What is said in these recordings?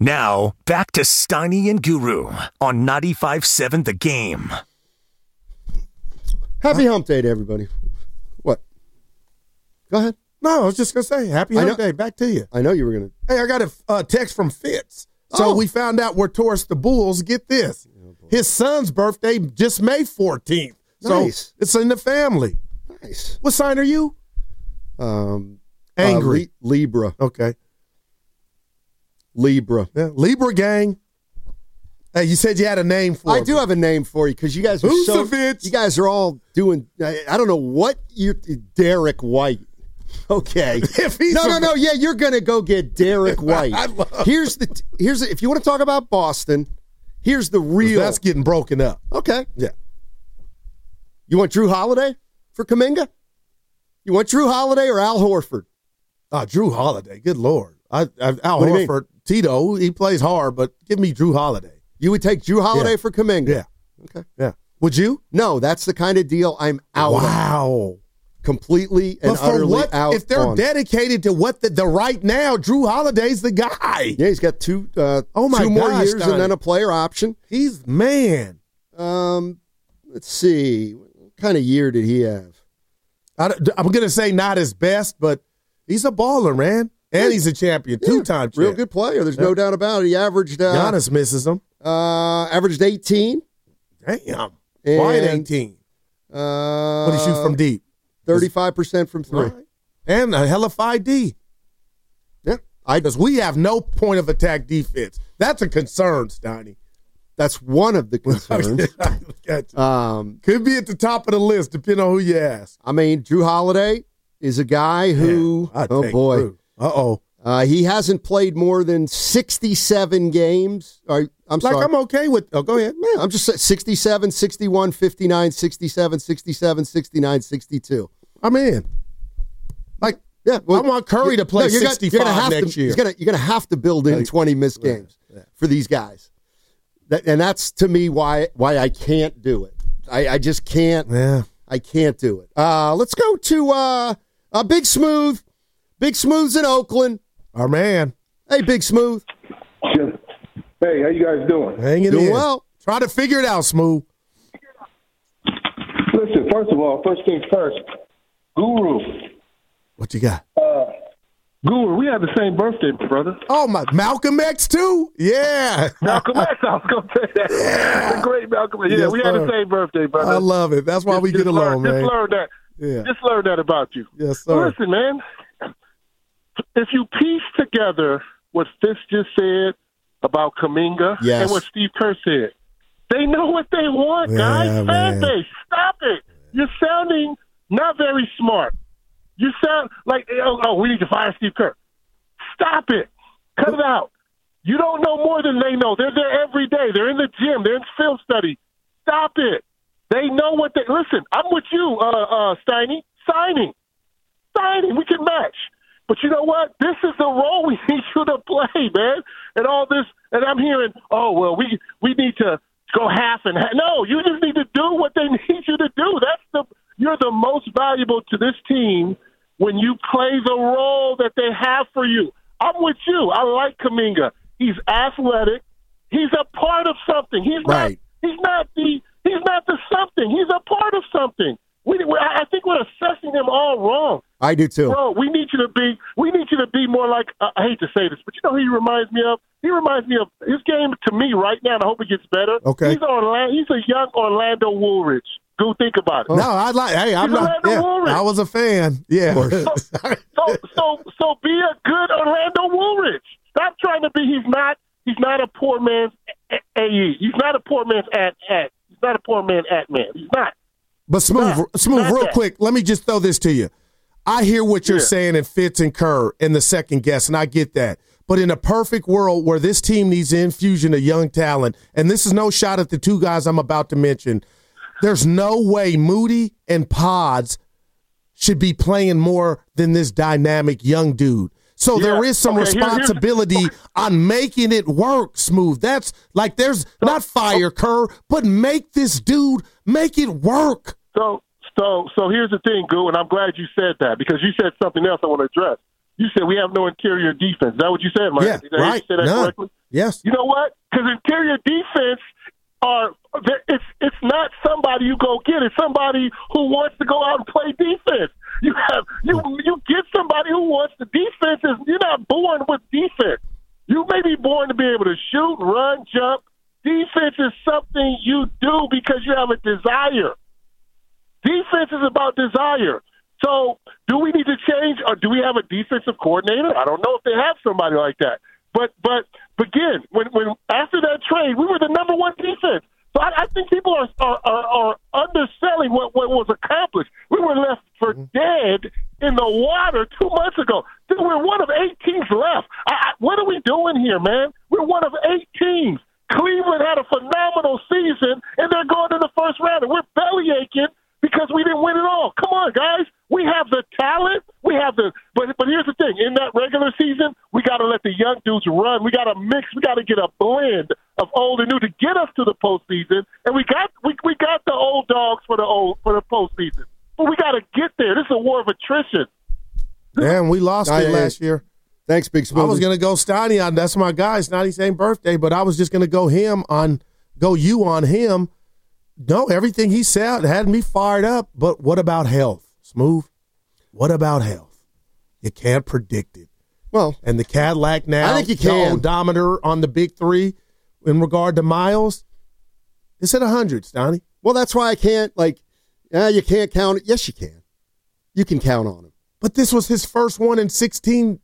Now, back to Steiny and Guru on 95.7 The Game. Happy hump day to everybody. What? Go ahead. No, I was just going to say, happy hump day. Back to you. I know you were going to. Hey, I got a text from Fitz. So we found out where Taurus the Bulls, get this. His son's birthday just May 14th. Nice. So it's in the family. Nice. What sign are you? Angry. Libra. Okay. Libra. Yeah, Libra gang. Hey, you said you had a name for I do have a name for you because you guys are you guys are all doing, I don't know what Derek White. Okay. No. Yeah, you're going to go get Derek White. Here's if you want to talk about Boston, here's the real. That's getting broken up. Okay. Yeah. You want Drew Holiday for Kuminga? You want Drew Holiday or Al Horford? Drew Holiday. Good Lord. Al Horford, Tito, he plays hard, but give me Drew Holiday. You would take Drew Holiday for Kuminga? Yeah. Okay. Yeah. Would you? No, that's the kind of deal I'm out on. Wow. Completely and utterly out if they're on. Dedicated to what the right now, Drew Holiday's the guy. Yeah, he's got two more years and then a player option. He's man. Let's see. What kind of year did he have? I'm going to say not his best, but he's a baller, man. And he's a champion, two-time champ. Real good player. There's no doubt about it. He averaged... Giannis misses him. Averaged 18. Damn. Why at 18? What did he shoot from deep? 35% from three. Right. And a hell of 5D. Yeah. Because we have no point of attack defense. That's a concern, Steiny. That's one of the concerns. Could be at the top of the list, depending on who you ask. I mean, Drew Holiday is a guy who... oh, boy. Drew. Uh-oh. He hasn't played more than 67 games. I'm sorry. I'm okay with... Oh, go ahead. Yeah, I'm just saying 67, 61, 59, 67, 67, 69, 62. I'm in. I want Curry to play 65 next year. You're going to have to build in 20 missed games for these guys. And that's, to me, why I can't do it. I just can't. Yeah. I can't do it. Let's go to Big Smooth. Big Smooth's in Oakland. Our man. Hey, Big Smooth. Hey, how you guys doing? Hanging in. Well. Try to figure it out, Smooth. Listen, first things first. Guru. What you got? Guru, we had the same birthday, brother. Oh, my. Malcolm X, too? Yeah. Malcolm X, I was going to say that. Yeah. The great Malcolm X. Yeah, yes, we had the same birthday, brother. I love it. That's why we get along, man. Just learned that. Yeah. Just learned that about you. Yes, sir. Listen, man. If you piece together what Fitz just said about Kuminga and what Steve Kerr said, they know what they want, guys. Fan base, stop it. You're sounding not very smart. You sound like, we need to fire Steve Kerr. Stop it. Cut it out. You don't know more than they know. They're there every day. They're in the gym. They're in film study. Stop it. They know what they – listen, I'm with you, Steiny. Signing. We can match. But you know what? This is the role we need you to play, man. And all this – and I'm hearing, we need to go half and half. No, you just need to do what they need you to do. You're the most valuable to this team when you play the role that they have for you. I'm with you. I like Kuminga. He's athletic. He's a part of something. He's not the something. He's a part of something. I think we're assessing him all wrong. I do too. Bro, we need you to be more like I hate to say this, but you know who he reminds me of? He reminds me of his game to me right now, and I hope it gets better. Okay. He's a young Orlando Woolridge. Go think about it. No, I was a fan. Yeah. So be a good Orlando Woolridge. Stop trying to be. He's not a poor man's AE. He's not a poor man's at. He's not a poor man at man. He's not. But Smooth, real quick, let me just throw this to you. I hear what you're saying in Fitz and Kerr in the second guess, and I get that. But in a perfect world where this team needs an infusion of young talent, and this is no shot at the two guys I'm about to mention, there's no way Moody and Pods should be playing more than this dynamic young dude. So there is some responsibility on making it work, Smooth. That's like there's not fire Kerr, but make this dude make it work. So here's the thing, Goo, and I'm glad you said that because you said something else I want to address. You said we have no interior defense. Is that what you said, Mike? Yeah, right. Did I say that correctly? Yes. You know what? Because interior defense it's not somebody you go get. It's somebody who wants to go out and play defense. You get somebody who wants the defense. You're not born with defense. You may be born to be able to shoot, run, jump. Defense is something you do because you have a desire. Defense is about desire. So do we need to change, or do we have a defensive coordinator? I don't know if they have somebody like that. But again, when after that trade, we were the number one defense. So I think people are underselling what was accomplished. We were left for dead in the water 2 months ago. Dude, we're one of 8 teams left. What are we doing here, man? We're one of 8 teams. Cleveland had a phenomenal season, and they're going to the first round, and we're belly aching because we didn't win it all. Come on, guys. We have the talent. We have the but here's the thing. In that regular season, we got to let the young dudes run. We got to mix. We got to get a blend of old and new to get us to the postseason. And we got the old dogs for the postseason. But we got to get there. This is a war of attrition. Man, we lost it last year. Thanks, Big Smoothie. I was going to go Steiny on. That's my guy. It's not his same birthday, but I was just going to go you on him. No, everything he said had me fired up. But what about health? Smooth. What about health? You can't predict it. Well, and the Cadillac now, I think you can. The odometer on the big 3 in regard to miles, it's at 100, Steiny. Well, that's why I can't, you can't count it. Yes, you can. You can count on him. But this was his first one in 16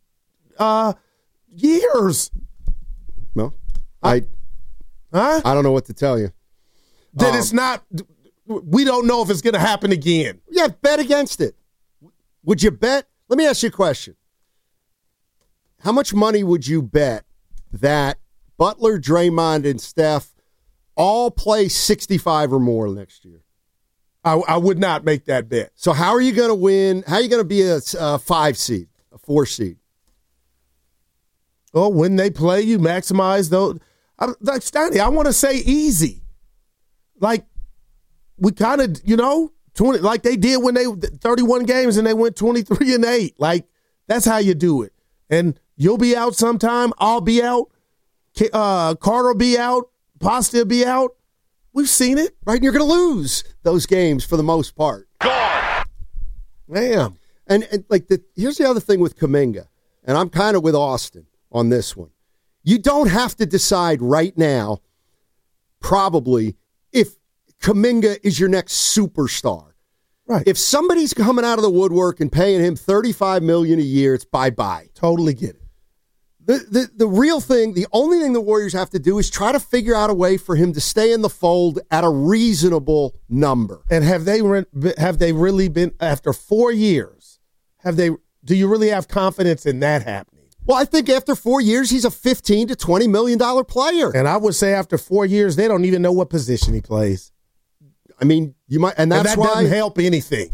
years. Well, I don't know what to tell you. That it's not. We don't know if it's going to happen again. Yeah, bet against it. Would you bet? Let me ask you a question. How much money would you bet that Butler, Draymond, and Steph all play 65 or more next year? I would not make that bet. So how are you going to win? How are you going to be a 5 seed, a 4 seed? Oh, when they play, you maximize those. Like Steiny, I want to say easy. Like, we kind of, 20, like they did when they 31 games and they went 23-8. Like, that's how you do it. And you'll be out sometime. I'll be out. Carter will be out. Pasta will be out. We've seen it. Right, and you're going to lose those games for the most part. God. Man. And here's the other thing with Kuminga, and I'm kind of with Austin on this one. You don't have to decide right now, probably, if Kuminga is your next superstar. Right. If somebody's coming out of the woodwork and paying him $35 million a year, it's bye-bye. Totally get it. The real thing, the only thing the Warriors have to do is try to figure out a way for him to stay in the fold at a reasonable number. And have they really been, after 4 years, do you really have confidence in that happening? Well, I think after 4 years, he's a $15 to $20 million player. And I would say after 4 years, they don't even know what position he plays. I mean, you might, and that's why doesn't help anything.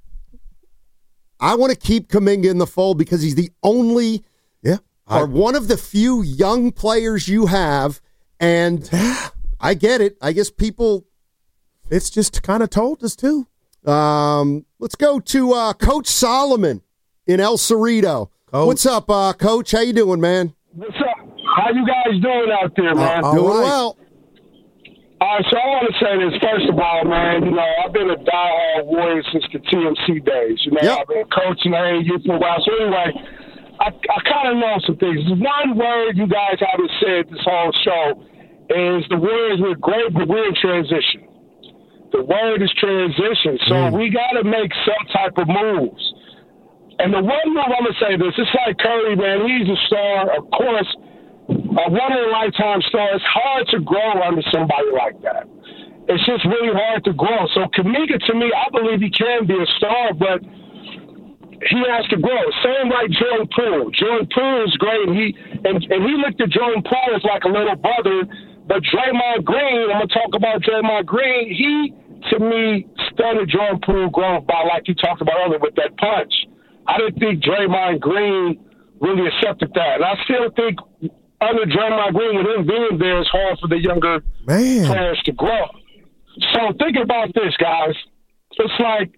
I want to keep Kuminga in the fold because he's the only, or one of the few young players you have, and I get it. I guess it's just kind of told us too. Let's go to Coach Solomon in El Cerrito. Coach. What's up, Coach? How you doing, man? What's up? How you guys doing out there, man? Doing well. All right, so I want to say this. First of all, man, I've been a diehard Warrior since the TMC days. I've been coaching AAU for a while. So anyway, I kind of know some things. There's one word you guys haven't said this whole show is the Warriors were great, but we're in transition. The word is transition. So we got to make some type of moves. And the one move, I'm going to say this, it's like Curry, man. He's a star, of course, a one-in-a-lifetime star. It's hard to grow under somebody like that. It's just really hard to grow. So Kuminga, to me, I believe he can be a star, but he has to grow. Same like Jordan Poole. Jordan Poole is great, and he looked at Jordan Poole as like a little brother. But Draymond Green, I'm going to talk about Draymond Green, he, to me, stunned Jordan Poole growth by, like you talked about earlier, with that punch. I didn't think Draymond Green really accepted that. And I still think under Draymond Green, with him being there, it's hard for the younger players to grow. So think about this, guys. It's like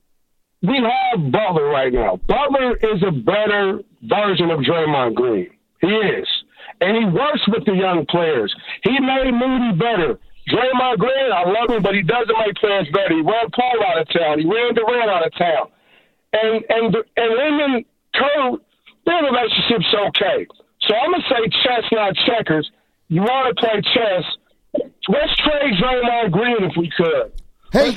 we have Butler right now. Butler is a better version of Draymond Green. He is. And he works with the young players. He made Moody better. Draymond Green, I love him, but he doesn't make players better. He ran Paul out of town. He ran Durant out of town. And him and Kerr, their relationship's okay. So I'm going to say chess, not checkers. You want to play chess. Let's trade Draymond Green if we could. Hey,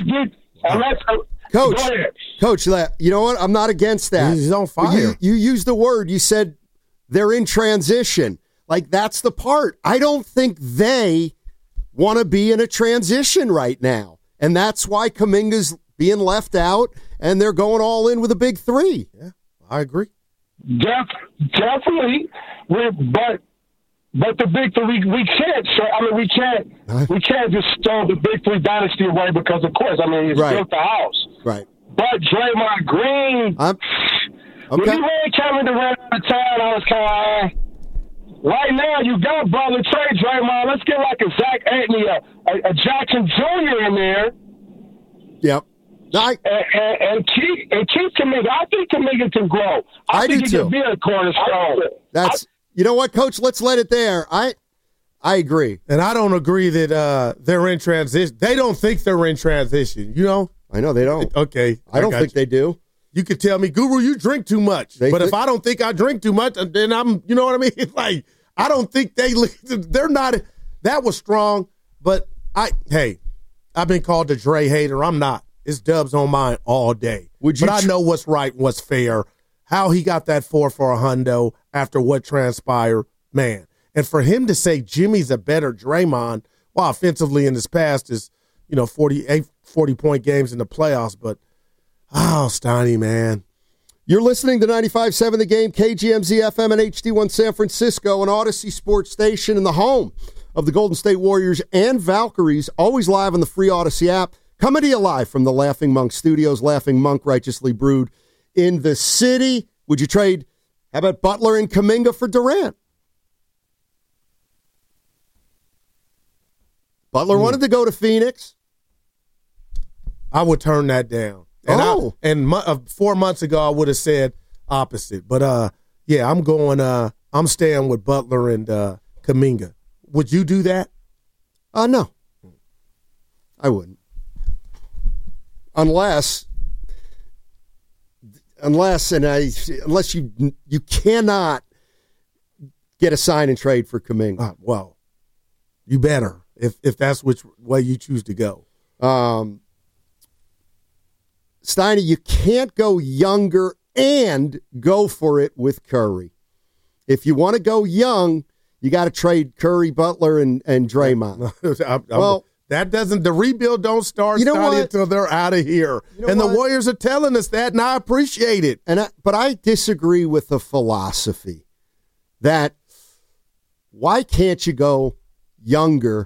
Coach, you know what? I'm not against that. He's on fire. You used the word. You said they're in transition. Like, that's the part. I don't think they want to be in a transition right now. And that's why Kuminga's being left out, and they're going all in with a big three. Yeah, I agree. Definitely. But the big three, we can't. We can't just throw the big three dynasty away because, of course, it's built the house. Right. But Draymond Green, when he ran Kevin Durant out of town, I was kind of. Right now, you got Butler, trade Draymond. Let's get like a Zach Antony, a Jackson Jr. in there. Yep. And keep Kuminga. I think Kuminga can grow. I think he can be a cornerstone. You know what, Coach? Let's let it there. I agree. And I don't agree that they're in transition. They don't think they're in transition, you know? I know they don't. Okay. I don't think they do. You could tell me, Guru, you drink too much. If I don't think I drink too much, then I'm, you know what I mean? Like, I don't think they're not. That was strong, but I've been called a Dre hater. I'm not. It's Dubs on mine all day. I know what's right and what's fair. How he got that 4 for a hundo after what transpired, man. And for him to say Jimmy's a better Draymond, well, offensively in his past is, 40-point games in the playoffs, but Steiny, man. You're listening to 95.7 The Game, KGMZ FM and HD1 San Francisco, an Odyssey sports station and the home of the Golden State Warriors and Valkyries, always live on the free Odyssey app. Coming to you live from the Laughing Monk Studios. Laughing Monk, righteously brewed in the city. Would you trade, how about Butler and Kuminga for Durant? Butler wanted to go to Phoenix. I would turn that down. And 4 months ago, I would have said opposite. But, I'm staying with Butler and Kuminga. Would you do that? No. I wouldn't. Unless you cannot get a sign and trade for Kuminga. Well, you better if that's which way you choose to go. Steiny, you can't go younger and go for it with Curry. If you want to go young, you got to trade Curry, Butler, and Draymond. The rebuild don't start until they're out of here. The Warriors are telling us that, and I appreciate it. But I disagree with the philosophy that why can't you go younger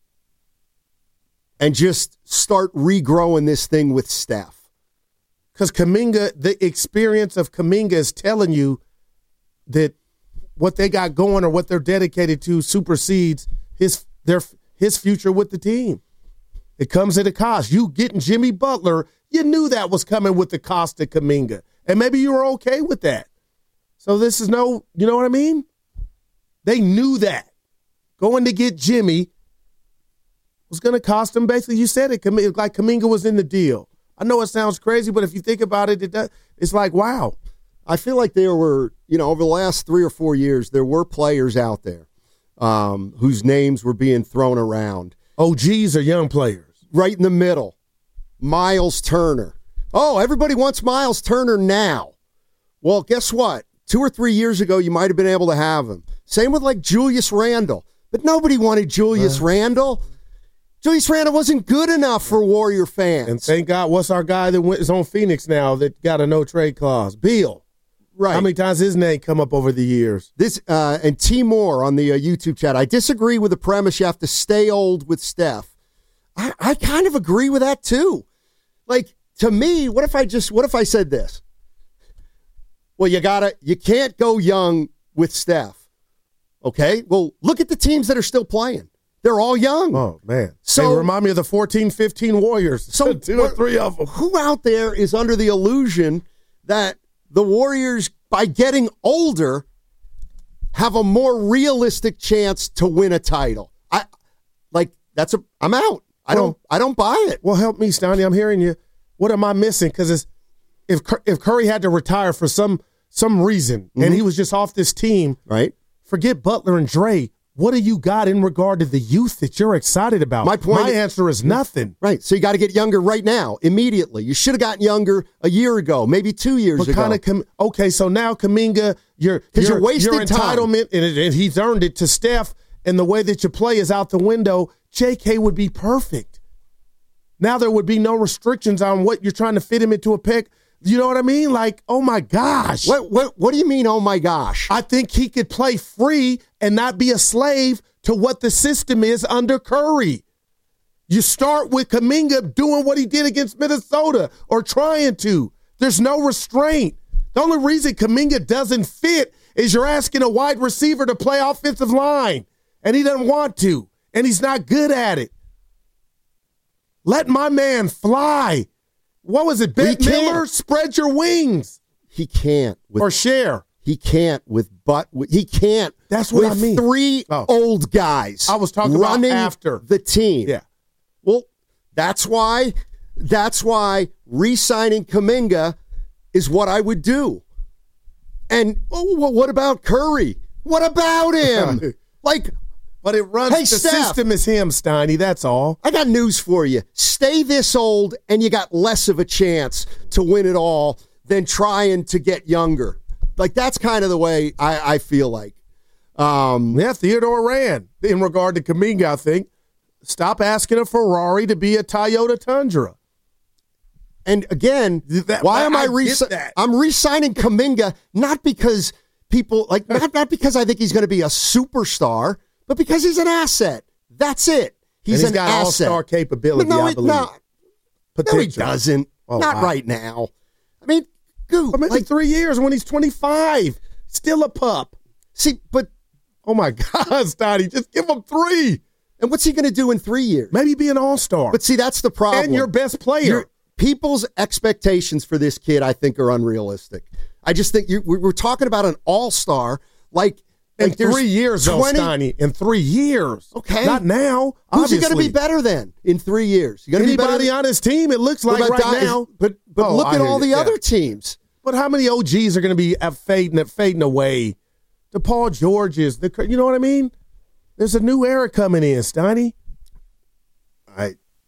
and just start regrowing this thing with Steph? Because Kuminga, the experience of Kuminga is telling you that what they got going or what they're dedicated to supersedes his future with the team. It comes at a cost. You getting Jimmy Butler, you knew that was coming with the cost of Kuminga. And maybe you were okay with that. So this is you know what I mean? They knew that. Going to get Jimmy was going to cost them, basically, you said it, like Kuminga was in the deal. I know it sounds crazy, but if you think about it, it's like, wow. I feel like there were, over the last 3 or 4 years, there were players out there whose names were being thrown around. OGs or young players? Right in the middle. Miles Turner. Oh, everybody wants Miles Turner now. Well, guess what? 2 or 3 years ago, you might have been able to have him. Same with like Julius Randle. But nobody wanted Julius Randle. Julius Randle wasn't good enough for Warrior fans. And thank God, what's our guy that is on Phoenix now that got a no-trade clause? Beal. Right. How many times his name come up over the years? And T. Moore on the YouTube chat. I disagree with the premise you have to stay old with Steph. I kind of agree with that too. Like, to me, what if I said this? Well, you can't go young with Steph. Okay? Well, look at the teams that are still playing. They're all young. Oh, man. So they remind me of the 14-15 Warriors. So 2 or 3 of them. Who out there is under the illusion that the Warriors, by getting older, have a more realistic chance to win a title. I'm out. I don't buy it. Well, help me, Stoney. I'm hearing you. What am I missing? Because if Curry had to retire for some reason and he was just off this team, right? Forget Butler and Dre. What do you got in regard to the youth that you're excited about? My answer is nothing. Right. So you got to get younger right now, immediately. You should have gotten younger a year ago, maybe 2 years ago. Okay, so now Kuminga, your entitlement, and he's earned it to Steph, and the way that you play is out the window. JK would be perfect. Now there would be no restrictions on what you're trying to fit him into a pick. You know what I mean? Like, oh my gosh. What do you mean, oh my gosh? I think he could play free and not be a slave to what the system is under Curry. You start with Kuminga doing what he did against Minnesota or trying to. There's no restraint. The only reason Kuminga doesn't fit is you're asking a wide receiver to play offensive line, and he doesn't want to, and he's not good at it. Let my man fly. What was it, Ben Miller? Spread your wings. He can't. Or share. He can't he can't. That's what I mean. Three old guys. I was talking about after the team. Yeah. Well, that's why re-signing Kuminga is what I would do. And what about Curry? What about him? But it runs, the system is him, Steiny, that's all. I got news for you. Stay this old, and you got less of a chance to win it all than trying to get younger. That's kind of the way I feel like. Theodore ran in regard to Kuminga, I think. Stop asking a Ferrari to be a Toyota Tundra. And again, why am I'm re-signing Kuminga, not because people, not because I think he's going to be a superstar, but because he's an asset. That's it. He's an got asset. All-star capability, I believe. No, he doesn't. Not right now. I mean, maybe 3 years when he's 25. Still a pup. See, but... Oh, my God, Stoddy, just give him 3. And what's he going to do in 3 years? Maybe be an all-star. But see, that's the problem. And your best player. People's expectations for this kid, I think, are unrealistic. I just think we're talking about an all-star in 3 years, Steiny. In 3 years. Okay. Not now. Who's he going to be better than in 3 years? Anybody on his team, it looks like right now. But look at all the other teams. But how many OGs are going to be fading away? The Paul Georges. You know what I mean? There's a new era coming in, Steiny. How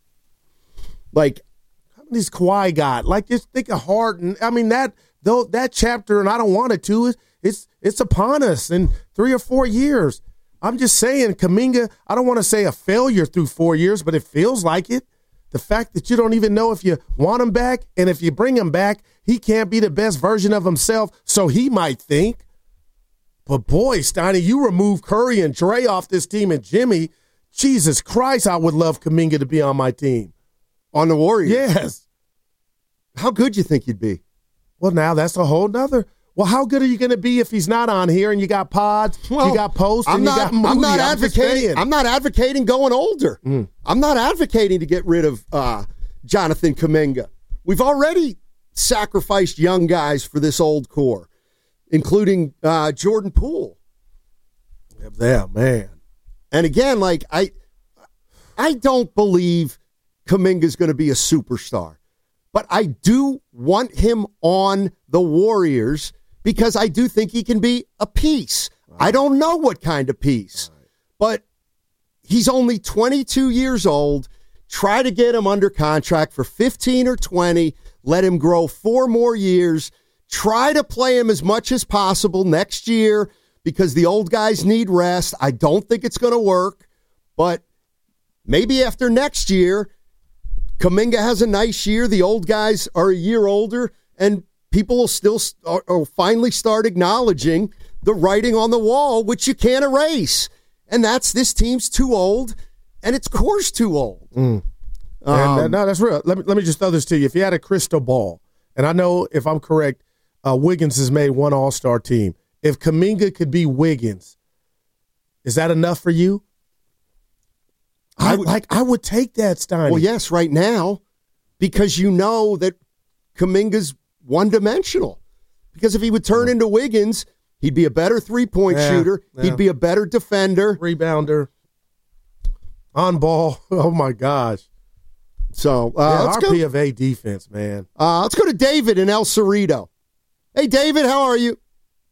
many's Kawhi got? Just think of Harden. I mean, that chapter, and I don't want it to, it's upon us in 3 or 4 years. I'm just saying, Kuminga, I don't want to say a failure through 4 years, but it feels like it. The fact that you don't even know if you want him back, and if you bring him back, he can't be the best version of himself, so he might think. But boy, Steiny, you remove Curry and Dre off this team and Jimmy, Jesus Christ, I would love Kuminga to be on my team. On the Warriors? Yes. How good you think you'd be? Well, now that's a whole nother. Well, how good are you going to be if he's not on here and you got pods, you got posts, and you got Moody? I'm not advocating going older. I'm not advocating to get rid of Jonathan Kuminga. We've already sacrificed young guys for this old core, including Jordan Poole. Yeah, man. And again, I don't believe Kuminga's going to be a superstar, but I do want him on the Warriors because I do think he can be a piece. Right. I don't know what kind of piece, but he's only 22 years old. Try to get him under contract for 15 or 20. Let him grow 4 more years. Try to play him as much as possible next year because the old guys need rest. I don't think it's going to work, but maybe after next year, Kuminga has a nice year. The old guys are a year older, and people will still finally start acknowledging the writing on the wall, which you can't erase. And that's this team's too old, and its core's too old. No, that's real. Let me just throw this to you. If you had a crystal ball, and I know if I'm correct, Wiggins has made one all-star team. If Kuminga could be Wiggins, is that enough for you? I would take that, Steiny. Well, yes, right now, because you know that Kuminga's one-dimensional. Because if he would turn into Wiggins, He'd be a better three-point shooter. Yeah. He'd be a better defender. Rebounder. On ball. Oh, my gosh. So, our P of A defense, man. Let's go to David in El Cerrito. Hey, David, how are you?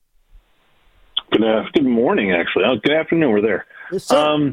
Good morning, actually. Good afternoon. We're there. Yes, sir.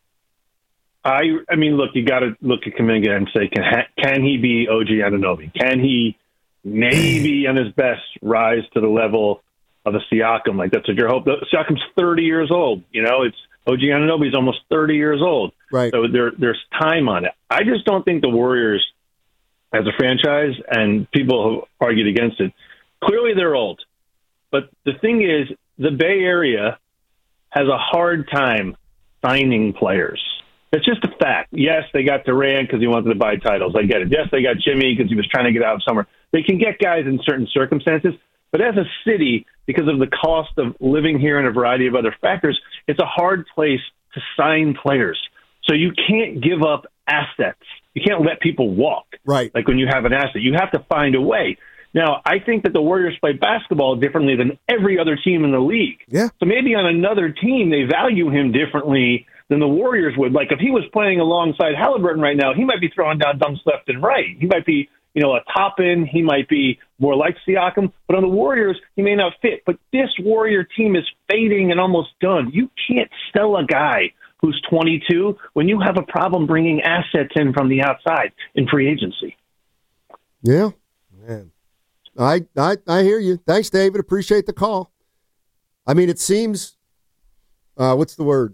I mean, look, you got to look at Kuminga and say, can he be OG Anunoby? Can he maybe on his best rise to the level of a Siakam? Like, that's what you're hoping. Siakam's 30 years old. It's OG Anunoby's almost 30 years old. Right. So there's time on it. I just don't think the Warriors, as a franchise, and people have argued against it, clearly they're old. But the thing is, the Bay Area has a hard time signing players. It's just a fact. Yes, they got Durant because he wanted to buy titles. I get it. Yes, they got Jimmy because he was trying to get out of summer. They can get guys in certain circumstances. But as a city, because of the cost of living here and a variety of other factors, it's a hard place to sign players. So you can't give up assets. You can't let people walk. Right. Like when you have an asset, you have to find a way. Now, I think that the Warriors play basketball differently than every other team in the league. Yeah. So maybe on another team, they value him differently than the Warriors would. Like if he was playing alongside Halliburton right now, he might be throwing down dunks left and right. He might be, a top end. He might be more like Siakam. But on the Warriors, he may not fit. But this Warrior team is fading and almost done. You can't sell a guy who's 22 when you have a problem bringing assets in from the outside in free agency. Yeah. Man. I hear you. Thanks, David. Appreciate the call. I mean, it seems, what's the word?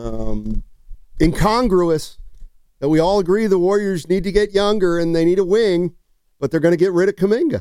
Incongruous that we all agree the Warriors need to get younger and they need a wing, but they're going to get rid of Kuminga.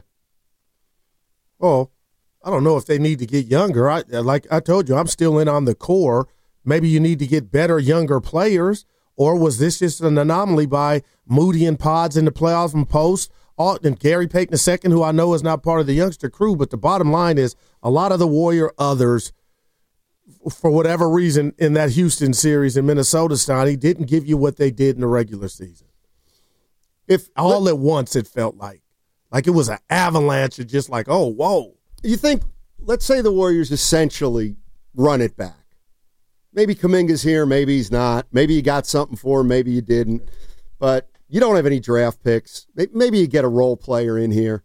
Oh, I don't know if they need to get younger. Like I told you, I'm still in on the core. Maybe you need to get better, younger players, or was this just an anomaly by Moody and Pods in the playoffs and post? And Gary Payton II, who I know is not part of the youngster crew, but the bottom line is a lot of the Warrior others, for whatever reason, in that Houston series in Minnesota, Stoney, didn't give you what they did in the regular season. If all at once it felt like it was an avalanche of just like, oh, whoa. You think, let's say the Warriors essentially run it back. Maybe Kuminga's here, maybe he's not. Maybe you got something for him, maybe you didn't. But you don't have any draft picks. Maybe you get a role player in here.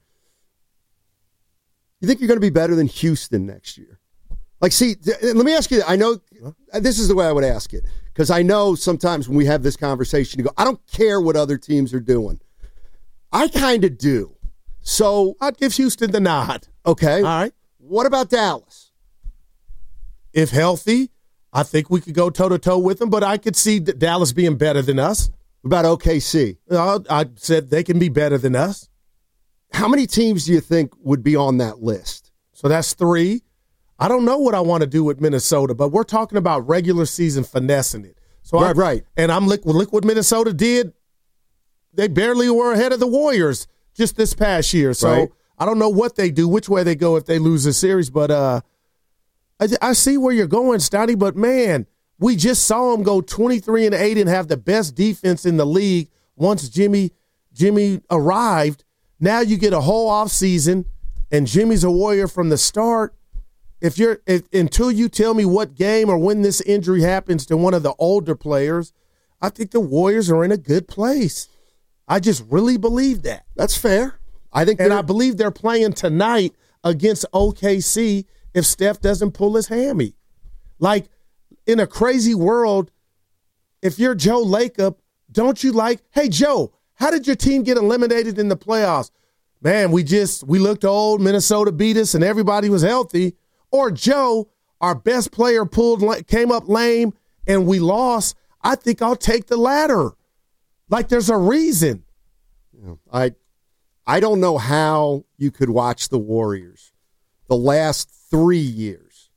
You think you're going to be better than Houston next year? Like, see, let me ask you, I know this is the way I would ask it, because I know sometimes when we have this conversation, you go, I don't care what other teams are doing. I kind of do. So I'd give Houston the nod. Okay. All right. What about Dallas? If healthy, I think we could go toe-to-toe with them, but I could see Dallas being better than us. What about OKC? I said they can be better than us. How many teams do you think would be on that list? So that's 3. I don't know what I want to do with Minnesota, but we're talking about regular season finessing it. So right. And look what Minnesota did. They barely were ahead of the Warriors just this past year. So right. I don't know what they do, which way they go if they lose the series. But I see where you're going, Stoney. But, man, we just saw them go 23-8 and have the best defense in the league once Jimmy arrived. Now you get a whole offseason, and Jimmy's a Warrior from the start. Until you tell me what game or when this injury happens to one of the older players, I think the Warriors are in a good place. I just really believe that. That's fair. I believe they're playing tonight against OKC if Steph doesn't pull his hammy. Like, in a crazy world, if you're Joe Lacob, don't you hey, Joe, how did your team get eliminated in the playoffs? Man, we looked old, Minnesota beat us, and everybody was healthy. Or Joe, our best player came up lame, and we lost. I think I'll take the latter. Like, there's a reason. I don't know how you could watch the Warriors the last 3 years,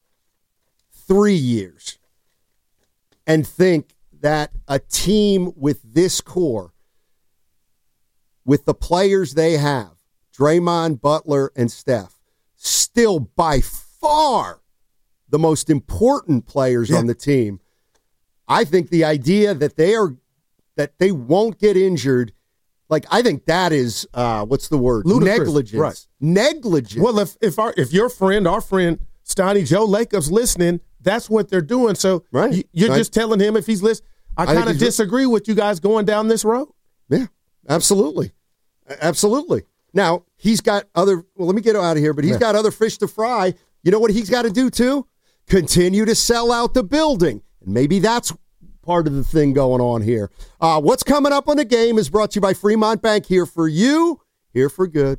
and think that a team with this core, with the players they have, Draymond, Butler, and Steph, still by far the most important players on the team. I think the idea that they won't get injured, like, I think that is what's the word? Ludicrous. Negligence. Right. Negligence. Well, if our friend Stoney, Joe Lacob's listening. That's what they're doing. So you're just telling him if he's listening. I kind of disagree with you guys going down this road. Yeah, absolutely. Absolutely. Now, he's got other – well, let me get out of here, but he's got other fish to fry. You know what he's got to do too? Continue to sell out the building. And maybe that's part of the thing going on here. What's coming up on the game is brought to you by Fremont Bank. Here for you, here for good.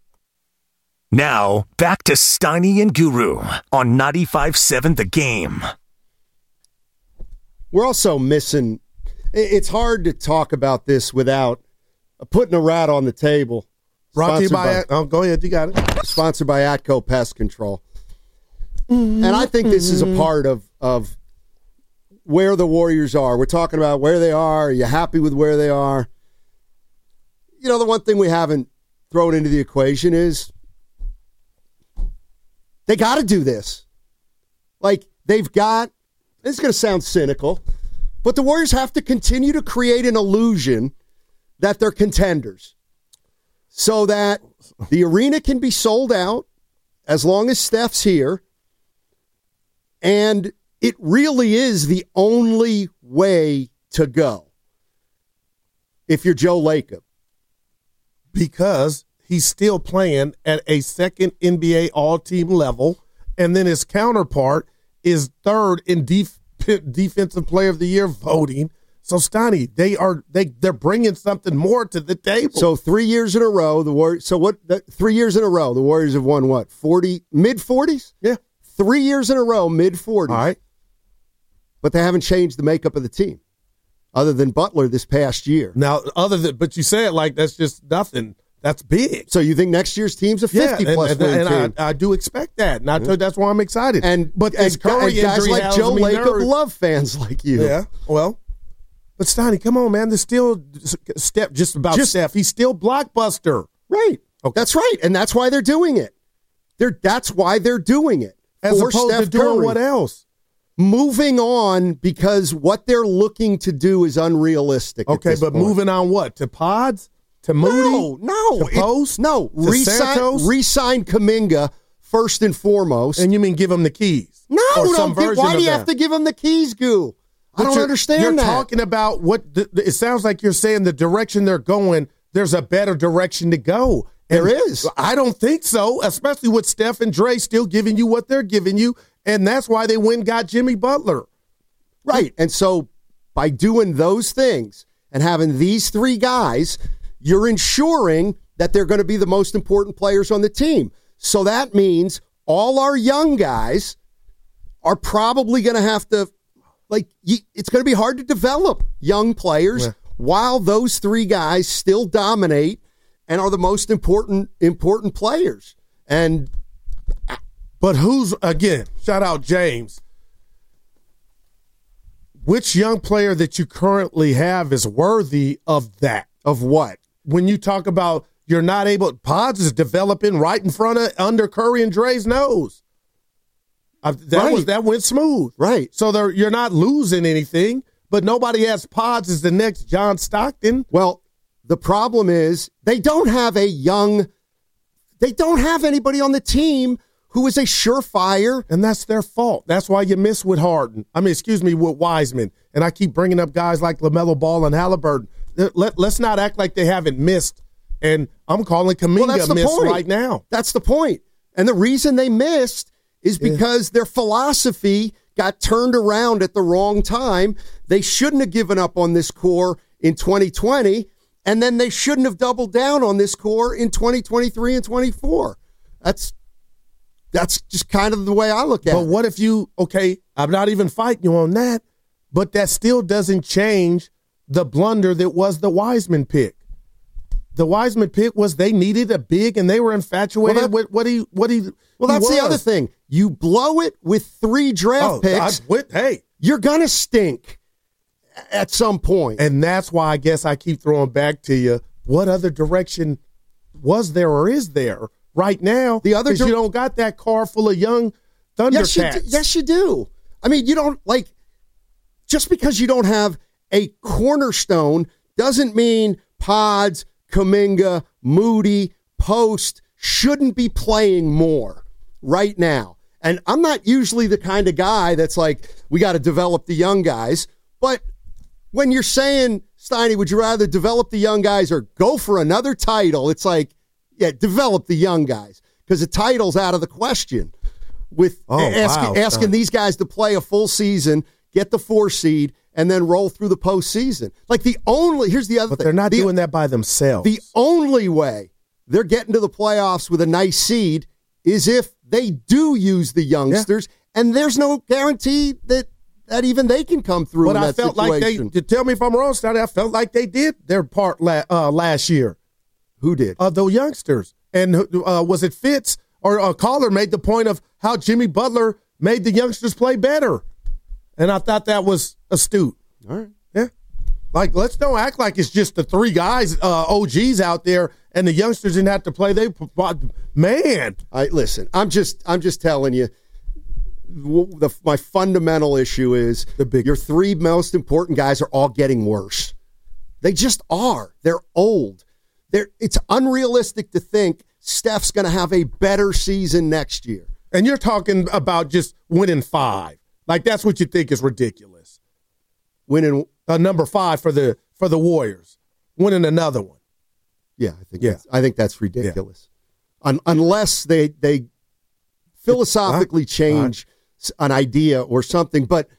Now, back to Steiny and Guru on 95.7 The Game. We're also missing – it's hard to talk about this without putting a rat on the table. Brought to you by go ahead, you got it. Sponsored by Atco Pest Control. And I think this is a part of where the Warriors are. We're talking about where they are. Are you happy with where they are? You know, the one thing we haven't thrown into the equation is they got to do this. Like, they've got, it's going to sound cynical, but the Warriors have to continue to create an illusion that they're contenders so that the arena can be sold out as long as Steph's here. And it really is the only way to go if you're Joe Lacob. Because he's still playing at a second NBA all-team level, and then his counterpart is third in Defensive Player of the Year voting. So, Stoney, they're bringing something more to the table. So 3 years in a row, the Warriors. So what? 3 years in a row, the Warriors have won what? 40, mid-40s? Yeah. 3 years in a row, mid-40s. All right. But they haven't changed the makeup of the team, other than Butler this past year. Now, but you say it like that's just nothing. That's big. So you think next year's team's a 50-plus win team? And I do expect that, and that's why I'm excited. But this Curry guys like Joe Lacob love fans like you. Yeah, well, but Stoney, come on, man. There's still Steph. Steph. He's still blockbuster. Right. Okay. That's right, and that's why they're doing it. That's why they're doing it. As opposed Steph to doing Curry. What else? Moving on because what they're looking to do is unrealistic. Okay, but moving on what? To Pods? To Moody? No. To Post? No. Re-sign Kuminga first and foremost. And you mean give him the keys? No. Why do you have to give him the keys, Goo? I don't understand that. You're talking about it sounds like you're saying the direction they're going, there's a better direction to go. There is. I don't think so, especially with Steph and Dre still giving you what they're giving you, and that's why they went and got Jimmy Butler. Right, and so by doing those things and having these three guys, you're ensuring that they're going to be the most important players on the team. So that means all our young guys are probably going to have to, it's going to be hard to develop young players while those three guys still dominate and are the most important players. But who's, again, shout out James, which young player that you currently have is worthy of that? Of what? When you talk about you're not able, Pods is developing right in front of, under Curry and Dre's nose. That went smooth. Right. So you're not losing anything, but nobody has Pods as the next John Stockton. Well, the problem is they don't have anybody on the team who is a surefire. And that's their fault. That's why you miss with Harden. With Wiseman. And I keep bringing up guys like LaMelo Ball and Halliburton. Let's not act like they haven't missed. And I'm calling Kuminga miss right now. That's the point. And the reason they missed is because their philosophy got turned around at the wrong time. They shouldn't have given up on this core in 2020. And then they shouldn't have doubled down on this core in 2023 and 24. That's just kind of the way I look at it. But what if I'm not even fighting you on that, but that still doesn't change the blunder that was the Wiseman pick. The Wiseman pick was they needed a big and they were infatuated with what he that's the other thing. You blow it with 3 draft picks. You're going to stink at some point. And that's why I guess I keep throwing back to you, what other direction was there or is there right now? The other you don't got that car full of young Thundercats. Yes, you do. I mean, you don't just because you don't have a cornerstone doesn't mean Pods, Kuminga, Moody, Post shouldn't be playing more right now. And I'm not usually the kind of guy that's like, we got to develop the young guys. But when you're saying, Steiny, would you rather develop the young guys or go for another title? It's like, yeah, develop the young guys because the title's out of the question. With asking these guys to play a full season, get the 4 seed, and then roll through the postseason. Like here's the other thing. But they're not doing that by themselves. The only way they're getting to the playoffs with a nice seed is if they do use the youngsters, and there's no guarantee that even they can come through. But I felt situation. Like tell me if I'm wrong, Steiny, I felt like they did their part last year. Who did? The youngsters. And was it Fitz or Caller made the point of how Jimmy Butler made the youngsters play better. And I thought that was astute. All right. Yeah. Like, let's don't act like it's just the 3 guys, OGs out there, and the youngsters didn't have to play. Man. Listen, I'm just telling you, my fundamental issue is your 3 most important guys are all getting worse. They just are. They're old. It's unrealistic to think Steph's going to have a better season next year. And you're talking about just winning 5. Like, that's what you think is ridiculous. Winning number 5 for the Warriors. Winning another one. Yeah, I think that's ridiculous. Yeah. Unless they philosophically change an idea or something. But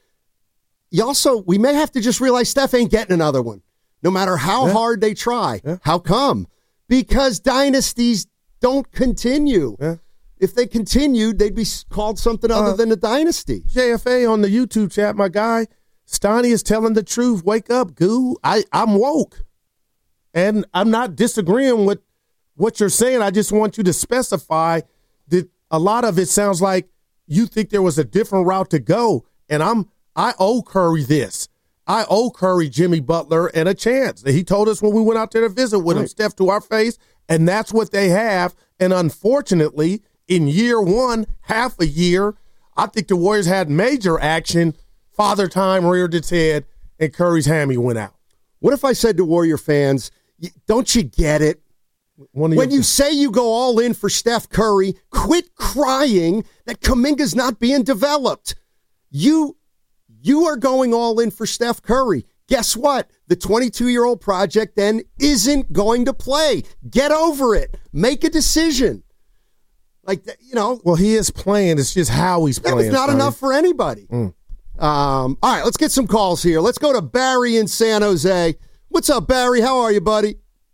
we may have to just realize Steph ain't getting another one, no matter how hard they try. Yeah. How come? Because dynasties don't continue. Yeah. If they continued, they'd be called something other than a dynasty. JFA on the YouTube chat, my guy, Steiny is telling the truth. Wake up, Goo. I'm woke. And I'm not disagreeing with what you're saying. I just want you to specify that a lot of it sounds like you think there was a different route to go. And I owe Curry this. I owe Curry Jimmy Butler and a chance. He told us when we went out there to visit with him, Steph, to our face, and that's what they have. And unfortunately, in year 1, half a year, I think the Warriors had major action. Father Time reared its head, and Curry's hammy went out. What if I said to Warrior fans, don't you get it? When you say you go all in for Steph Curry, quit crying that Kuminga's not being developed. You are going all in for Steph Curry. Guess what? The 22-year-old project then isn't going to play. Get over it. Make a decision. Well, he is playing. It's just how he's playing. It's not enough for anybody. All right, let's get some calls here. Let's go to Barry in San Jose. What's up, Barry? How are you, buddy?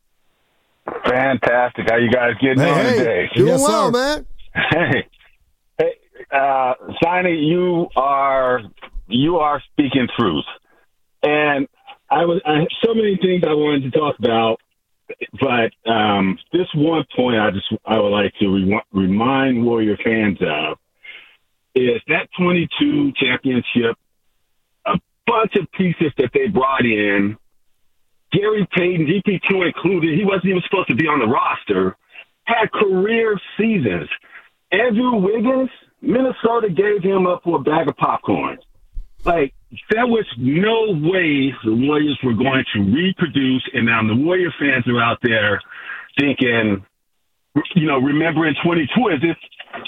Fantastic. How you guys getting on today? Doing well, man. Hey, Steiny, you are speaking truth, and I have so many things I wanted to talk about, but this one point I would like to remind Warrior fans of is that 22 championship, a bunch of pieces that they brought in. Gary Payton, GP2 included, he wasn't even supposed to be on the roster, had career seasons. Andrew Wiggins, Minnesota gave him up for a bag of popcorn. There was no way the Warriors were going to reproduce, and now the Warrior fans are out there thinking, remembering 22 as if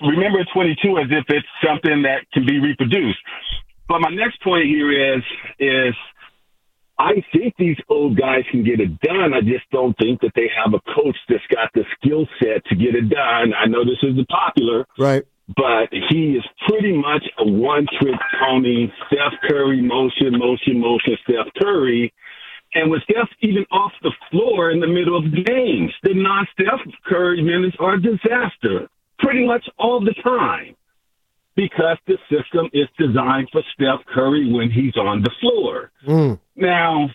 it's something that can be reproduced. But my next point here is I think these old guys can get it done. I just don't think that they have a coach that's got the skill set to get it done. I know this isn't popular, right? But he is pretty much a one-trick pony. Steph Curry, motion, Steph Curry. And with Steph even off the floor in the middle of games, the non-Steph Curry minutes are a disaster pretty much all the time because the system is designed for Steph Curry when he's on the floor. Now,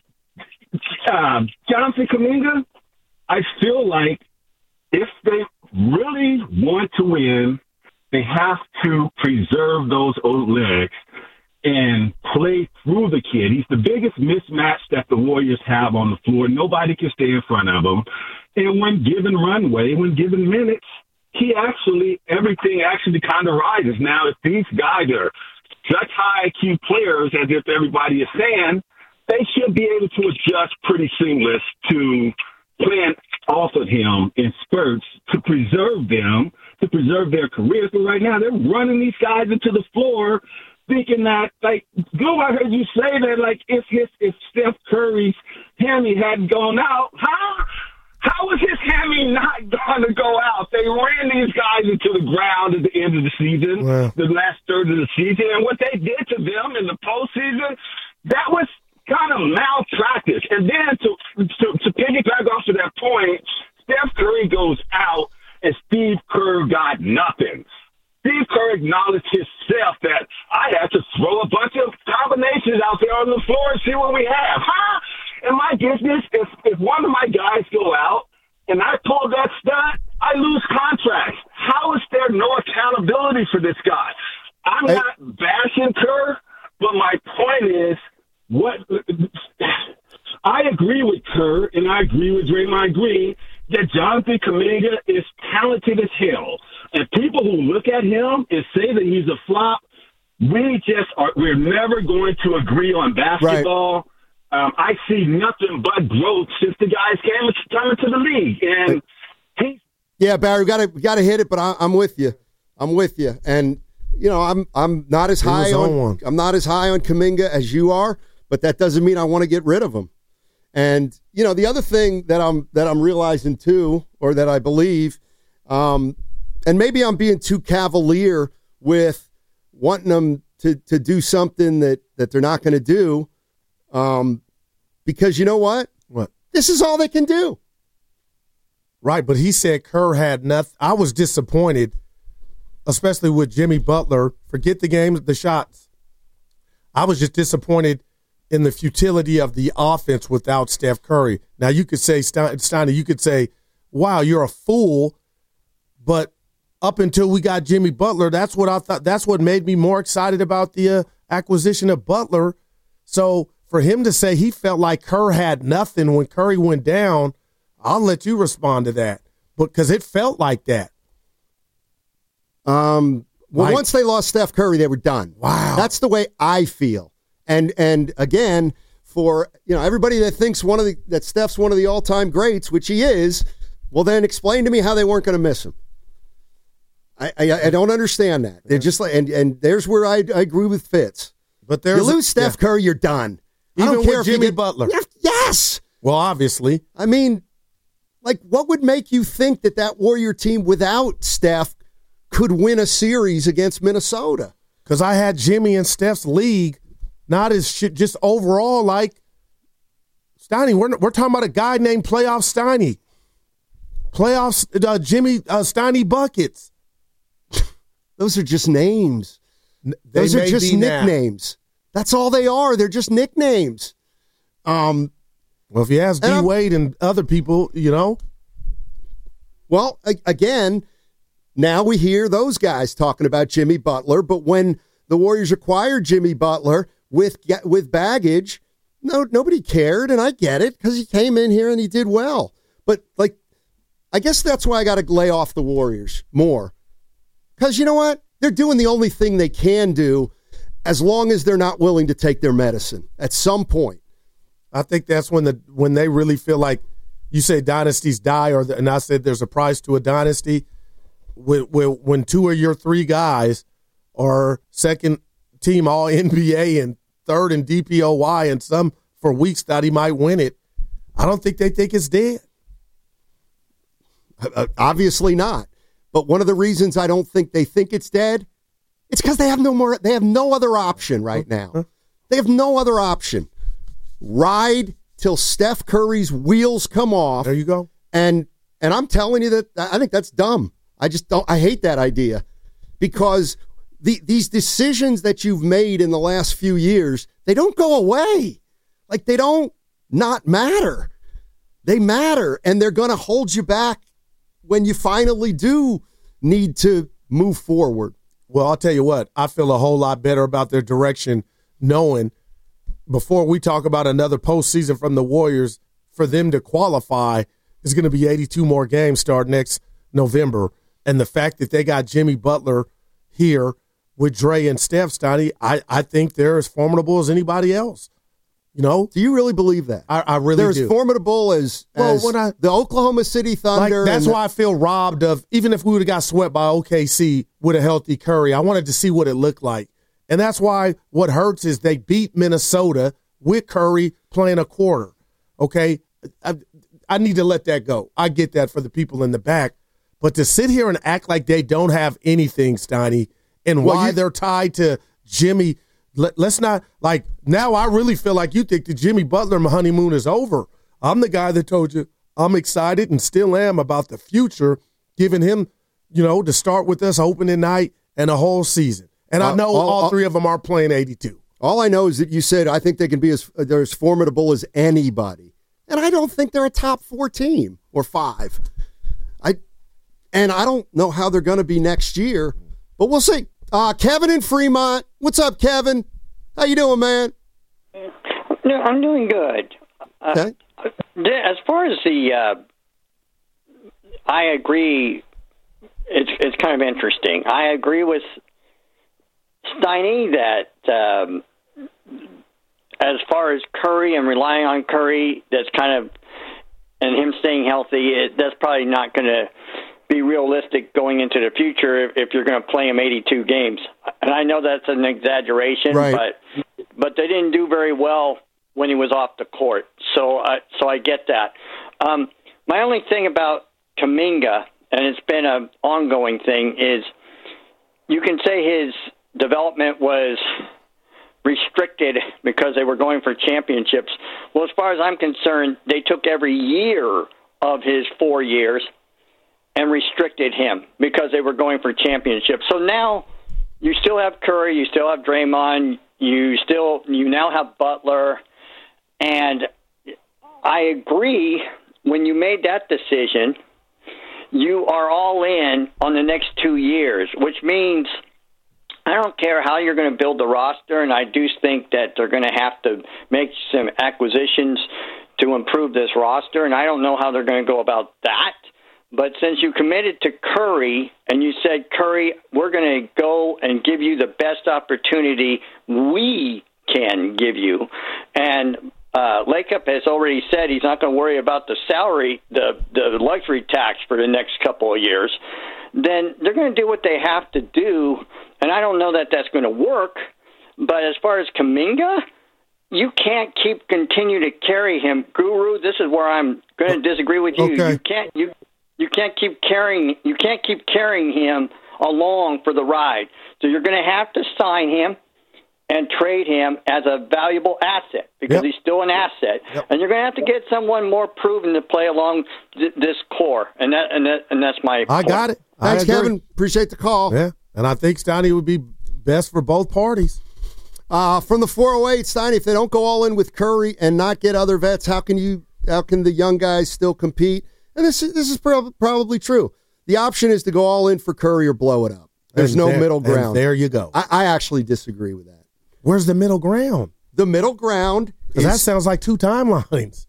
Jonathan Kuminga, I feel like if they really want to win, they have to preserve those old legs and play through the kid. He's the biggest mismatch that the Warriors have on the floor. Nobody can stay in front of him. And when given runway, when given minutes, everything actually kind of rises. Now, if these guys are such high IQ players, as if everybody is saying, they should be able to adjust pretty seamless to playing off of him in spurts to preserve them. to preserve their careers. But right now, they're running these guys into the floor, thinking that, like, Glue, I heard you say that, like, if Steph Curry's hammy hadn't gone out, how was his hammy not going to go out? They ran these guys into the ground at the end of the season, the last third of the season, and what they did to them in the postseason, that was kind of malpractice. And then to piggyback off of that point, Steph Curry goes out and Steve Kerr got nothing. Steve Kerr acknowledged himself that I had to throw a bunch of combinations out there on the floor and see what we have. In my business, if one of my guys go out and I pull that stunt, I lose contracts. How is there no accountability for this guy? I'm not bashing Kerr, but my point is, I agree with Kerr and I agree with Draymond Green that Jonathan Kuminga is talented as hell. And people who look at him and say that he's a flop, we're never going to agree on basketball. Right. I see nothing but growth since the guys came into the league. And Barry, we got to hit it, but I'm with you. And you know, I'm not as high on Kuminga as you are, but that doesn't mean I want to get rid of him. And you know, the other thing that I'm realizing too, or that I believe, and maybe I'm being too cavalier with wanting them to do something that they're not going to do, because you know what? What? This is all they can do. Right, but he said Kerr had nothing. I was disappointed, especially with Jimmy Butler. Forget the games, the shots. I was just disappointed in the futility of the offense without Steph Curry. Now, you could say, Steiner, you could say, wow, you're a fool. But up until we got Jimmy Butler, that's what I thought. That's what made me more excited about the acquisition of Butler. So for him to say he felt like Kerr had nothing when Curry went down, I'll let you respond to that. Because it felt like that. Once they lost Steph Curry, they were done. Wow. That's the way I feel. And again, for everybody that thinks that Steph's one of the all-time greats, which he is, well then explain to me how they weren't going to miss him. I don't understand that. They're just like, and there's where I agree with Fitz. But you lose Steph Curry, you're done. Even I don't care with if Jimmy Butler. Yes. Well, obviously. I mean, like, what would make you think that Warrior team without Steph could win a series against Minnesota? Because I had Jimmy and Steph's league, not as shit, just overall like Steiny. We're talking about a guy named Playoff Steiny. Playoffs, Jimmy Steiny buckets. Those are just names. Those are just nicknames. That's all they are. They're just nicknames. Well, if you ask D. Wade and other people, Well, again, now we hear those guys talking about Jimmy Butler, but when the Warriors acquired Jimmy Butler with baggage, nobody cared, and I get it because he came in here and he did well. But I guess that's why I got to lay off the Warriors more, because you know what? They're doing the only thing they can do, as long as they're not willing to take their medicine at some point. I think that's when they really feel like, you say dynasties die, and I said there's a price to a dynasty. When two of your three guys are second team all NBA and third in DPOY, and some for weeks thought he might win it, I don't think they think it's dead. Obviously not. But one of the reasons I don't think they think it's dead, it's because they have no other option right now. They have no other option. Ride till Steph Curry's wheels come off. There you go. And I'm telling you that I think that's dumb. I hate that idea, because these decisions that you've made in the last few years, they don't go away. Like, they don't not matter. They matter, and they're going to hold you back when you finally do need to move forward. Well, I'll tell you what, I feel a whole lot better about their direction, knowing before we talk about another postseason from the Warriors, for them to qualify is going to be 82 more games start next November. And the fact that they got Jimmy Butler here with Dre and Steph, Steiny, I think they're as formidable as anybody else. Do you really believe that? I really do. They're as formidable as the Oklahoma City Thunder. That's why I feel robbed of, even if we would have got swept by OKC with a healthy Curry, I wanted to see what it looked like. And that's why what hurts is they beat Minnesota with Curry playing a quarter. Okay? I need to let that go. I get that for the people in the back. But to sit here and act like they don't have anything, Steiny, and why they're tied to Jimmy, let's not, like, now I really feel like you think the Jimmy Butler honeymoon is over. I'm the guy that told you I'm excited and still am about the future, giving him, to start with us opening night and a whole season. And I know all three of them are playing 82. All I know is that you said I think they can be they're as formidable as anybody. And I don't think they're a top 4 team or 5. And I don't know how they're going to be next year, but we'll see. Kevin in Fremont. What's up, Kevin? How you doing, man? No, I'm doing good. Okay. As far as I agree, it's kind of interesting. I agree with Steiny that as far as Curry and relying on Curry, that's kind of, and him staying healthy, that's probably not going to be realistic going into the future if you're going to play him 82 games. And I know that's an exaggeration, right. but they didn't do very well when he was off the court. So I get that. My only thing about Kuminga, and it's been an ongoing thing, is you can say his development was restricted because they were going for championships. Well, as far as I'm concerned, they took every year of his 4 years and restricted him because they were going for championships. So now you still have Curry, you still have Draymond, you now have Butler, and I agree when you made that decision, you are all in on the next 2 years, which means I don't care how you're going to build the roster, and I do think that they're going to have to make some acquisitions to improve this roster, and I don't know how they're going to go about that. But since you committed to Curry and you said, Curry, we're going to go and give you the best opportunity we can give you. And Lakeup has already said he's not going to worry about the salary, the luxury tax for the next couple of years. Then they're going to do what they have to do. And I don't know that that's going to work. But as far as Kuminga, you can't continue to carry him. Guru, this is where I'm going to disagree with you. Okay. You can't keep carrying him along for the ride. So you're going to have to sign him and trade him as a valuable asset because he's still an asset. Yep. And you're going to have to get someone more proven to play along this core. And that's my point. I got it. Thanks, Kevin. Appreciate the call. Yeah, and I think Steiny would be best for both parties. From the 408, Steiny, if they don't go all in with Curry and not get other vets, how can the young guys still compete? And this is probably true. The option is to go all in for Curry or blow it up. There's no middle ground. And there you go. I actually disagree with that. Where's the middle ground? The middle ground is... That sounds like 2 timelines.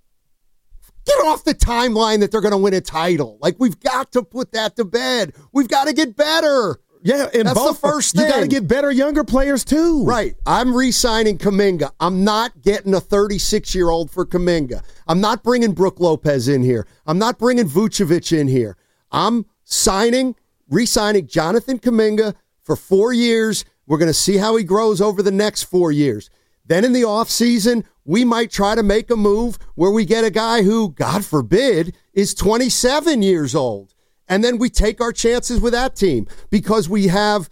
Get off the timeline that they're going to win a title. Like, we've got to put that to bed. We've got to get better. Yeah, and that's the first thing. You got to get better younger players, too. Right. I'm re-signing Kuminga. I'm not getting a 36-year-old for Kuminga. I'm not bringing Brook Lopez in here. I'm not bringing Vucevic in here. I'm re-signing Jonathan Kuminga for 4 years. We're going to see how he grows over the next 4 years. Then in the offseason, we might try to make a move where we get a guy who, God forbid, is 27 years old. And then we take our chances with that team because if we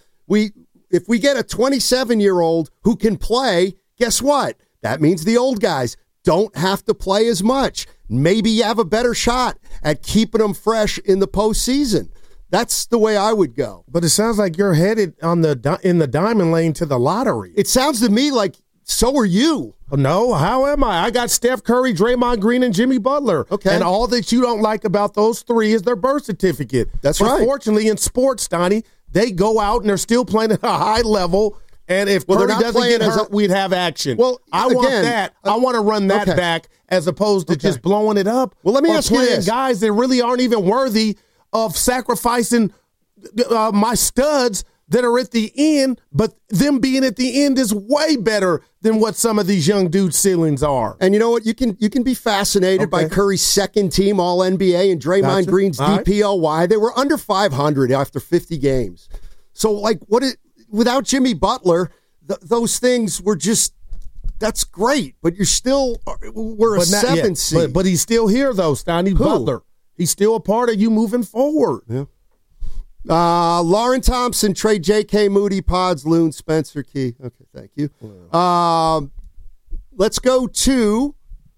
get a 27-year-old who can play, guess what? That means the old guys don't have to play as much. Maybe you have a better shot at keeping them fresh in the postseason. That's the way I would go. But it sounds like you're headed in the diamond lane to the lottery. It sounds to me like so are you. No, how am I? I got Steph Curry, Draymond Green, and Jimmy Butler. Okay. And all that you don't like about those 3 is their birth certificate. That's right. Unfortunately, in sports, Donnie, they go out and they're still playing at a high level. And if Curry doesn't get hurt, we'd have action. Well, I want that. I want to run that back as opposed to just blowing it up. Well, let me ask you this. Guys that really aren't even worthy of sacrificing my studs that are at the end, but them being at the end is way better than what some of these young dudes' ceilings are. And you know what? You can be fascinated by Curry's second team All-NBA and Draymond Green's DPOY. They were under 500 after 50 games. So, without Jimmy Butler, those things were just, that's great. But we're a 7th seed. But he's still here, though, Steiny. Butler. He's still a part of you moving forward. Yeah. Lauren Thompson, Trey J.K. Moody, Pods, Loon, Spencer Key. Okay, thank you. Let's go to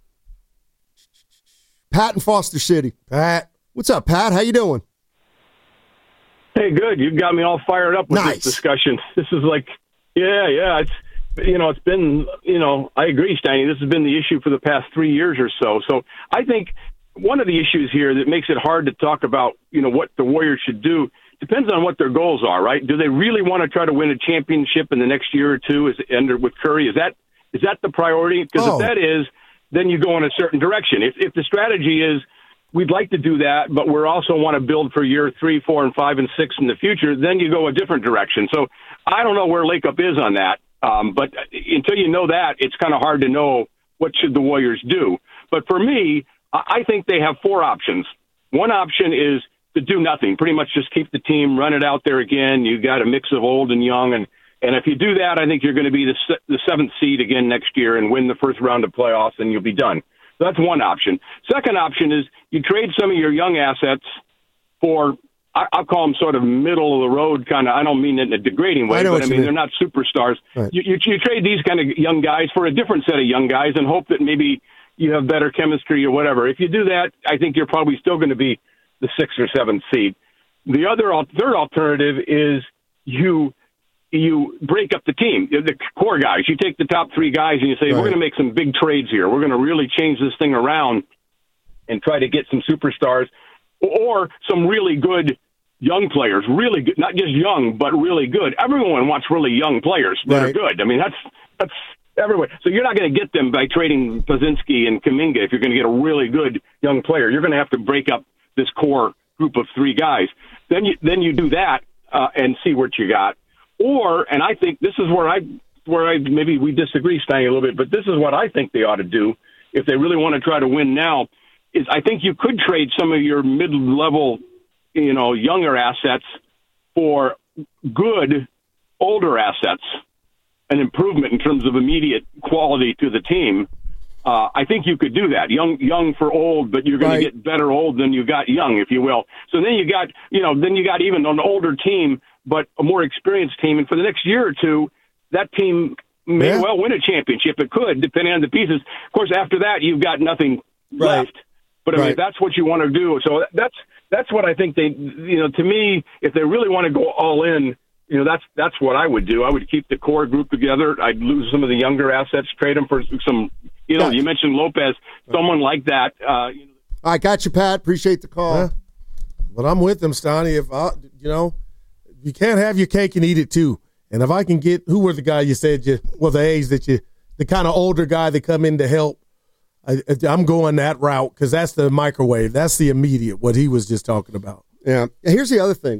Pat in Foster City. Pat. What's up, Pat? How you doing? Hey, good. You've got me all fired up with this discussion. This is it's been, I agree, Steiny. This has been the issue for the past 3 years or so. So I think one of the issues here that makes it hard to talk about, what the Warriors should do depends on what their goals are, right? Do they really want to try to win a championship in the next year or two with Curry? Is that the priority? Because if that is, then you go in a certain direction. If the strategy is we'd like to do that, but we also want to build for year 3, 4, and 5, and 6 in the future, then you go a different direction. So I don't know where Lakeup is on that. But until you know that, it's kind of hard to know what should the Warriors do. But for me, I think they have 4 options. One option is to do nothing, pretty much just keep the team, run it out there again. You got a mix of old and young, and if you do that, I think you're going to be the 7th seed again next year and win the first round of playoffs, and you'll be done. So that's one option. Second option is you trade some of your young assets for, I'll call them sort of middle of the road kind of. I don't mean it in a degrading way, but I mean they're not superstars. Right. You trade these kind of young guys for a different set of young guys and hope that maybe you have better chemistry or whatever. If you do that, I think you're probably still going to be the 6th or 7th seed. The third alternative is you break up the team, the core guys. You take the top 3 guys and you say, we're going to make some big trades here. We're going to really change this thing around and try to get some superstars or some really good young players, really good, not just young, but really good. Everyone wants really young players that are good. I mean, that's everywhere. So you're not going to get them by trading Pozinski and Kuminga if you're going to get a really good young player. You're going to have to break up this core group of 3 guys. Then you do that and see what you got. Or, and I think this is where I maybe we disagree, Steiny, a little bit, but this is what I think they ought to do if they really want to try to win now, is I think you could trade some of your mid-level, younger assets for good older assets, an improvement in terms of immediate quality to the team. I think you could do that. Young for old, but you're going to get better old than you got young, if you will. So then you got even an older team, but a more experienced team. And for the next year or two, that team may well win a championship. It could, depending on the pieces. Of course, after that, you've got nothing left. But I mean, if that's what you want to do. So that's what I think they, to me, if they really want to go all in, that's what I would do. I would keep the core group together. I'd lose some of the younger assets, trade them for some, you mentioned Lopez, someone like that. I got you, Pat. Appreciate the call. Yeah. But I'm with them, Stoney. If you can't have your cake and eat it too. And if I can get, who were the guy you said the A's the kind of older guy that come in to help, I'm going that route because that's the microwave. That's the immediate, what he was just talking about. Yeah. And here's the other thing.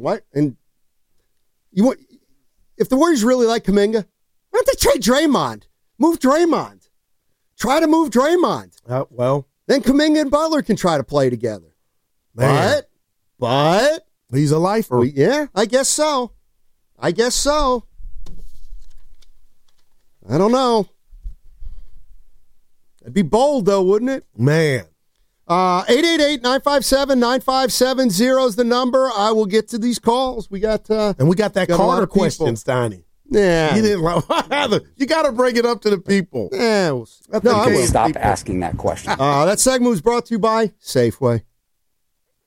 If the Warriors really like Kuminga, why don't they trade Draymond? Move Draymond. Try to move Draymond. Then Kuminga and Butler can try to play together. Man. But he's a lifer. Yeah, I guess so. I don't know. It'd be bold, though, wouldn't it? Man. 888-957-9570 is the number. I will get to these calls. We got that Carter question, Steiny. Yeah. You got to bring it up to the people. Yeah. Stop asking that question. That segment was brought to you by Safeway.